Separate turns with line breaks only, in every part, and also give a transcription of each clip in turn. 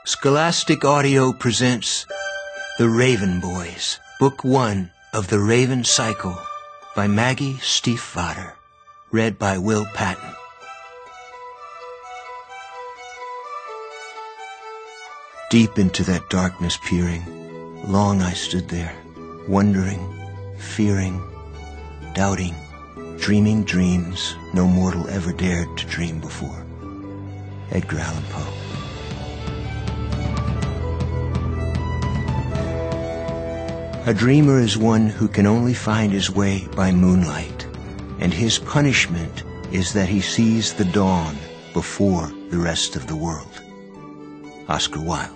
Scholastic Audio presents The Raven Boys, Book 1 of The Raven Cycle by Maggie Stiefvater, read by Will Patton. Deep into that darkness peering, long I stood there, wondering, fearing, doubting, dreaming dreams no mortal ever dared to dream before. Edgar Allan Poe. A dreamer is one who can only find his way by moonlight, and his punishment is that he sees the dawn before the rest of the world. Oscar Wilde.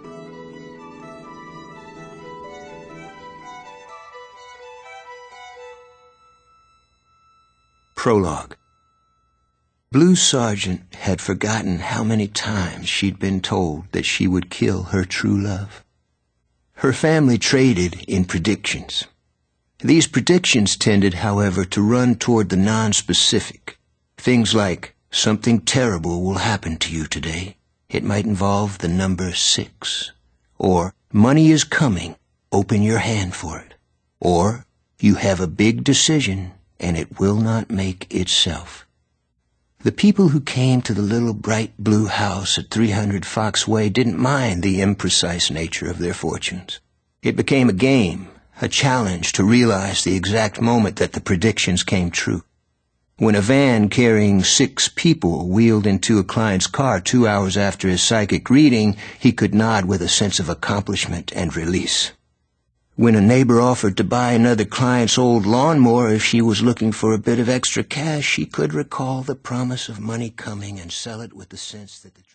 Prologue. Blue Sergeant had forgotten how many times she'd been told that she would kill her true love. Her family traded in predictions. These predictions tended, however, to run toward the non-specific. Things like, something terrible will happen to you today. It might involve the number 6. Or, money is coming, open your hand for it. Or, you have a big decision, and it will not make itself. The people who came to the little bright blue house at 300 Fox Way didn't mind the imprecise nature of their fortunes. It became a game, a challenge to realize the exact moment that the predictions came true. When a van carrying 6 people wheeled into a client's car 2 hours after his psychic reading, he could nod with a sense of accomplishment and release. When a neighbor offered to buy another client's old lawnmower if she was looking for a bit of extra cash, she could recall the promise of money coming and sell it with the sense that the